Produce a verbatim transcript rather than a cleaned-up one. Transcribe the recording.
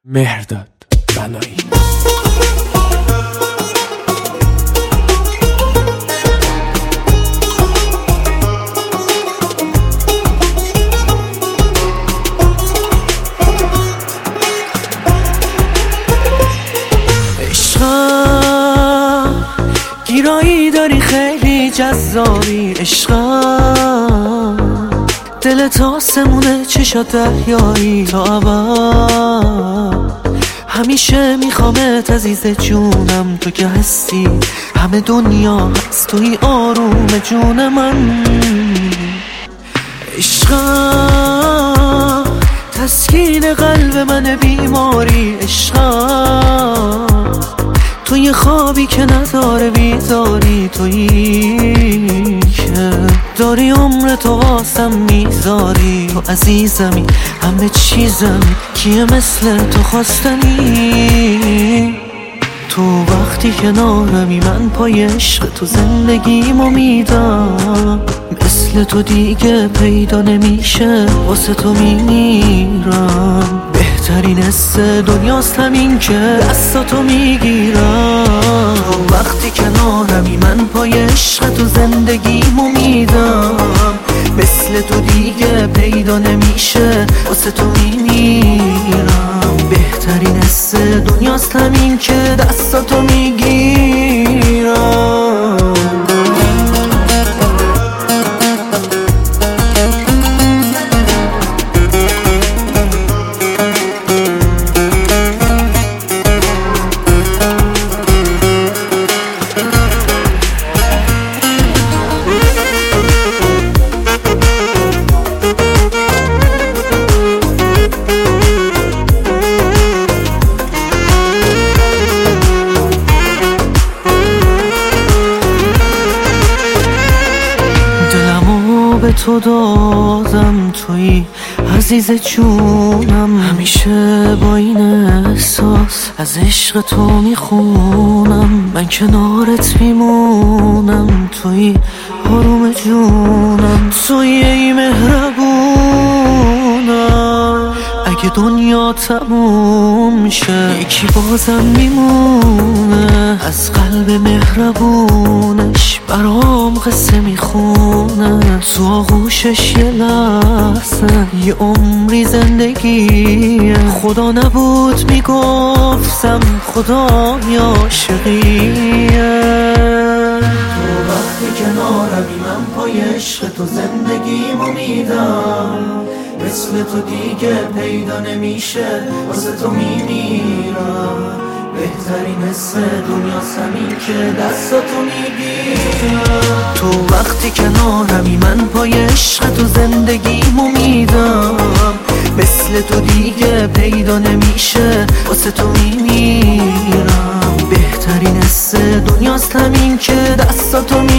مهرداد بنایی. عشقم گیرایی داری، خیلی جذابی. عشقم دلت آسمونه، چشات دریایی. تا ابد همیشه میخوامت عزیز جونم. تو که هستی همه دنیا هست، توی آروم جون من. عشقم تسکین قلب من بیماری. عشقم توی خوابی که نداره بیداری. تویی که داری عمر تو قاسم میذاری. تو عزیزمی، همه چیزمی، کیه مثل تو خواستنی. تو وقتی کنارمی من پای عشق تو زندگیمو میدم. مثل تو دیگه پیدا نمیشه، واسه تو میمیرم. بهترین حس دنیاست همین که دستاتو میگیرم. تو وقتی کنارمی من پای عشق تو زندگیمو میدم. مثل تو دیگه پیدا نمیشه، واسه تو میمیرم. بهترین حس دنیاست همین که دستاتو میگیرم. به تو دادم، توی عزیز جونم. همیشه با این احساس از عشق تو میخونم. من کنارت میمونم، توی آروم جونم. توی ای مهربونم. اگه دنیا تموم شه، یکی بازم میمونه. از قلب مهربونش برام قصه میخونه. تو آغوشش یه لحظه، یه عمری زندگی. خدا نبود میگفتم خدا عاشقیه. تو وقتی کنارمی من پای عشق تو زندگیمو میدم. مثل تو دیگه پیدا نمیشه، واسه تو میمیرم. بهترین حس دنیاست همین که دستاتو میگیرم. تو وقتی کنارمی من پای عشق تو زندگیمو میدم. مثل تو دیگه پیدا نمیشه، واسه تو میمیرم. بهترین حس دنیاست همین که دستاتو میگیرم.